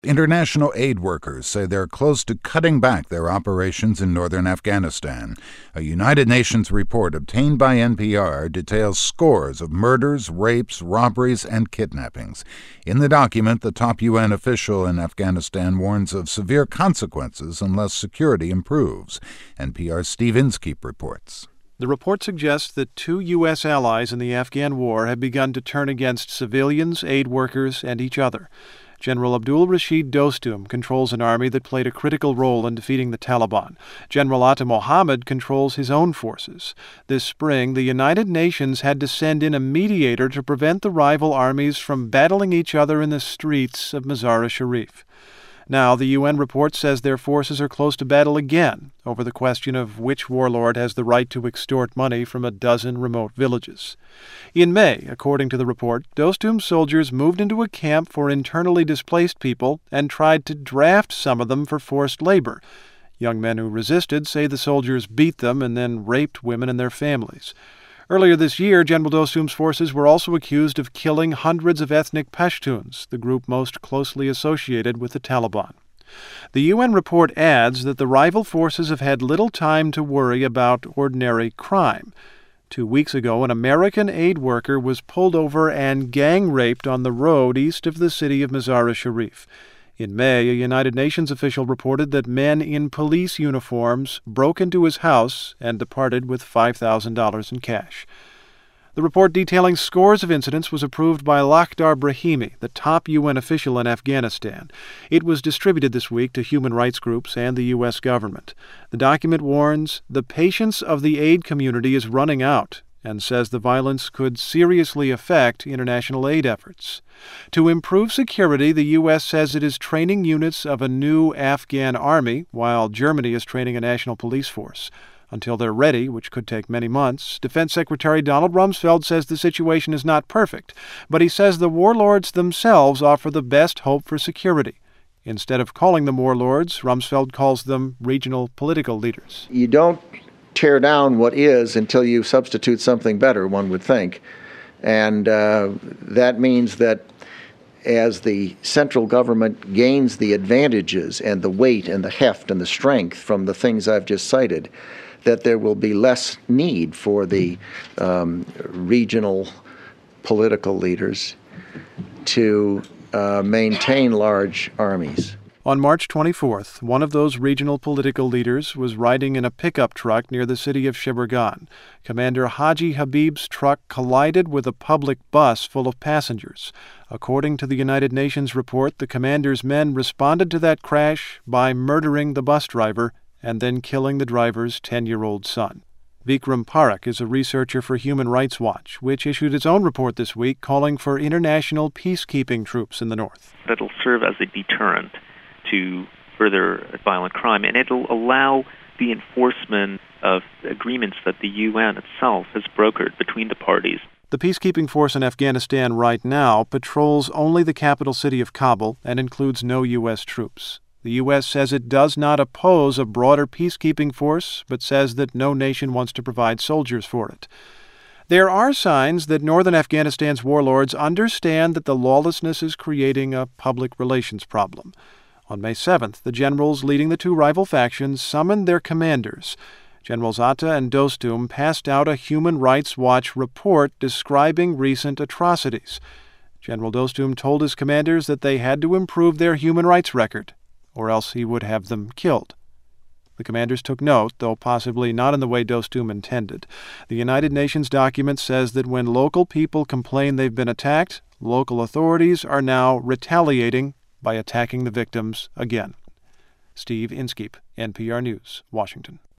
International aid workers say they're close to cutting back their operations in northern Afghanistan. A United Nations report obtained by NPR details scores of murders, rapes, robberies, and kidnappings. In the document, the top UN official in Afghanistan warns of severe consequences unless security improves. NPR's Steve Inskeep reports. The report suggests that 2 U.S. allies in the Afghan war have begun to turn against civilians, aid workers, and each other. General Abdul Rashid Dostum controls an army that played a critical role in defeating the Taliban. General Atta Mohammed controls his own forces. This spring, the United Nations had to send in a mediator to prevent the rival armies from battling each other in the streets of Mazar-e-Sharif. Now, the UN report says their forces are close to battle again over the question of which warlord has the right to extort money from a dozen remote villages. In May, according to the report, Dostum's soldiers moved into a camp for internally displaced people and tried to draft some of them for forced labor. Young men who resisted say the soldiers beat them and then raped women and their families. Earlier this year, General Dostum's forces were also accused of killing hundreds of ethnic Pashtuns, the group most closely associated with the Taliban. The UN report adds that the rival forces have had little time to worry about ordinary crime. 2 weeks ago, an American aid worker was pulled over and gang-raped on the road east of the city of Mazar-e-Sharif. In May, a United Nations official reported that men in police uniforms broke into his house and departed with $5,000 in cash. The report detailing scores of incidents was approved by Lakhdar Brahimi, the top UN official in Afghanistan. It was distributed this week to human rights groups and the U.S. government. The document warns the patience of the aid community is running out and says the violence could seriously affect international aid efforts. To improve security, the U.S. says it is training units of a new Afghan army, while Germany is training a national police force. Until they're ready, which could take many months, Defense Secretary Donald Rumsfeld says the situation is not perfect, but he says the warlords themselves offer the best hope for security. Instead of calling them warlords, Rumsfeld calls them regional political leaders. You don't tear down what is until you substitute something better, one would think. And that means that as the central government gains the advantages and the weight and the heft and the strength from the things I've just cited, that there will be less need for the regional political leaders to maintain large armies. On March 24th, one of those regional political leaders was riding in a pickup truck near the city of Sheboygan. Commander Haji Habib's truck collided with a public bus full of passengers. According to the United Nations report, the commander's men responded to that crash by murdering the bus driver and then killing the driver's 10-year-old son. Vikram Parakh is a researcher for Human Rights Watch, which issued its own report this week calling for international peacekeeping troops in the north. That'll serve as a deterrent to further violent crime, and it'll allow the enforcement of agreements that the UN itself has brokered between the parties. The peacekeeping force in Afghanistan right now patrols only the capital city of Kabul and includes no U.S. troops. The U.S. says it does not oppose a broader peacekeeping force, but says that no nation wants to provide soldiers for it. There are signs that northern Afghanistan's warlords understand that the lawlessness is creating a public relations problem. On May 7th, the generals leading the 2 rival factions summoned their commanders. Generals Atta and Dostum passed out a Human Rights Watch report describing recent atrocities. General Dostum told his commanders that they had to improve their human rights record, or else he would have them killed. The commanders took note, though possibly not in the way Dostum intended. The United Nations document says that when local people complain they've been attacked, local authorities are now retaliating by attacking the victims again. Steve Inskeep, NPR News, Washington.